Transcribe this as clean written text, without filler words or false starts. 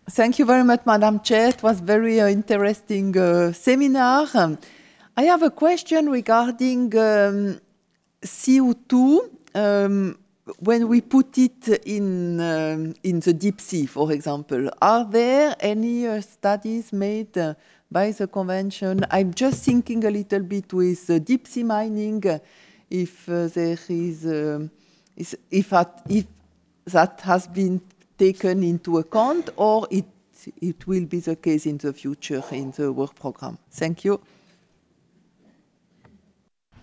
Thank you very much, Madam Chair. It was very interesting seminar. I have a question regarding CO2. When we put it in the deep sea, for example, are there any studies made by the convention? I'm just thinking a little bit with deep sea mining, if there if that has been taken into account, or it will be the case in the future in the work program. Thank you.